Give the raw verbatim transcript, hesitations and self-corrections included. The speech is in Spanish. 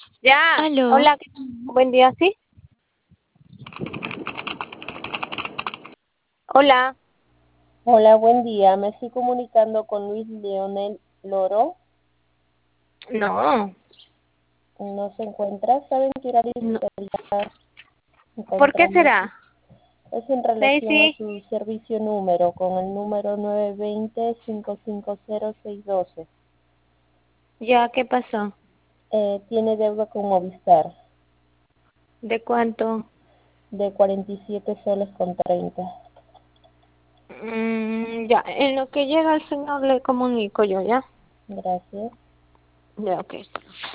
Ya, Aló, hola, ¿qué tal? Buen día, ¿sí? Hola, Hola, buen día. Me estoy comunicando con Luis Leonel Loro. no, No se encuentra. ¿Saben qué horario no. estaría ¿Por qué encontrándose? será? Es en relación a Stacy, su servicio número con el número nueve dos cero, cinco cinco cero, seis uno dos. ya, ¿qué pasó? Eh, tiene deuda con Movistar ¿De cuánto? de cuarenta y siete soles con treinta. Mm, ya, en lo que llega el señor le comunico yo, ¿ya? Gracias. Ya, ok.